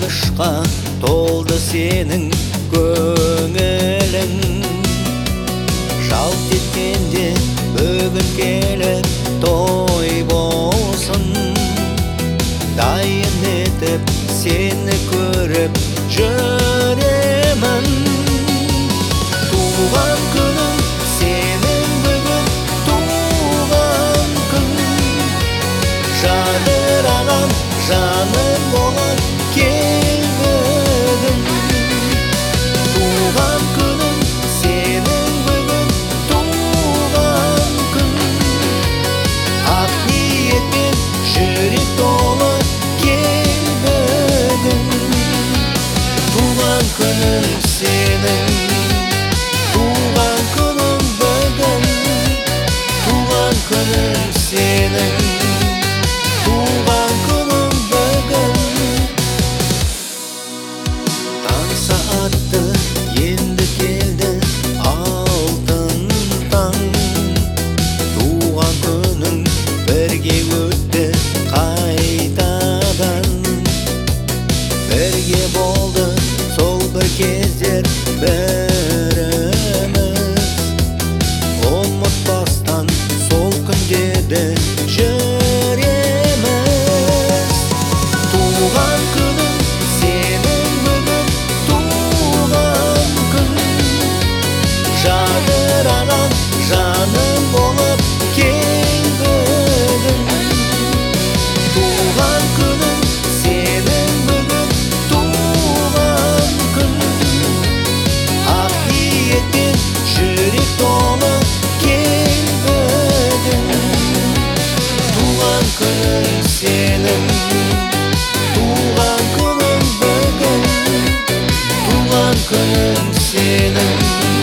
Қуанышқа толды сенің көңілің. Жалт еткенде бүгін келіп той болсын. Дайын етіп сені көріп жүремін. Туған күнің сенің бүгін, туған күн. Жадыраған жаным болып кел бүгін. Туған күнің сенің бүгін, туған күн. Ақ ниетпен жүрек толы кел бүгін. Туған күнің сенің, туған күнің бүгін. Туған күнің сенің, туған күнің бүгін. Таң сағаты енді келді, алтын таң. Туған күнің бірге өтті қайтадан. Бірге болды сол бір кездер бәріміз. Ұмытпастан сол күндерді жүреміз. Туған күнің сенің бүгін, туған күн. Жадыраған жаным болып кел бүгін. Туған күнің сенің бүгін, туған күн. Ақ ниетпен жүрек толы кел бүгін. Туған күнің сенің, туған күнің бүгін. Туған күнің сенің.